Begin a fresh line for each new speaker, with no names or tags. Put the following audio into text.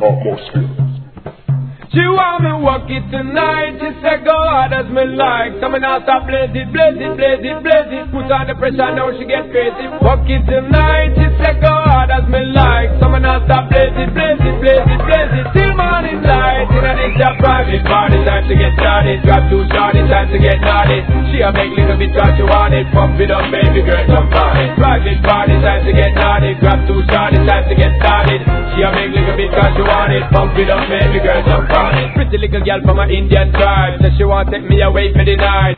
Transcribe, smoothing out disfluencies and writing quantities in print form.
atmosphere.
She want me walk it tonight. She said go hard as me like. So me now stop blaze it, blaze it, blaze it, blaze it. Put on the pressure now she get crazy. Walk it tonight. She said go hard as me like. So me now stop blaze it, blaze it, blaze it, blaze it. Till morning light. In a it's a private party, time to get started. Grab two shorties, time to get naughty. She a make little bit cause she want it. Pump it up baby girl, jump on it. Private party, time to get naughty. Grab two shorties, time to get started. She a make little bit cause she want it. Pump it up baby girl, jump on it. Pretty little girl from an Indian tribe, so she want to take me away for the night.